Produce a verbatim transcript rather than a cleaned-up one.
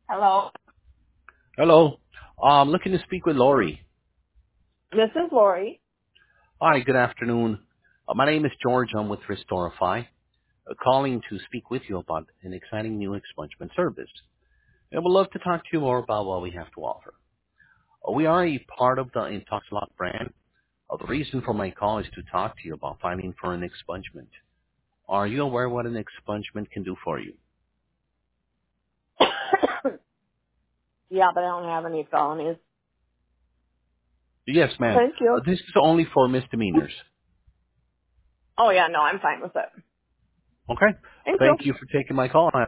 Hello. Hello. Um, looking to speak with Lori. This is Lori. Hi, good afternoon. Uh, my name is George. I'm with Restorify, uh, calling to speak with you about an exciting new expungement service. And we'd love to talk to you more about what we have to offer. Uh, we are a part of the IntoxLock brand. Uh, the reason for my call is to talk to you about filing for an expungement. Are you aware what an expungement can do for you? Yeah, but I don't have any felonies. Yes, ma'am. Thank Uh, you. this is only for misdemeanors. Oh yeah, no, I'm fine with it. Okay? Thank you. Thank you for taking my call.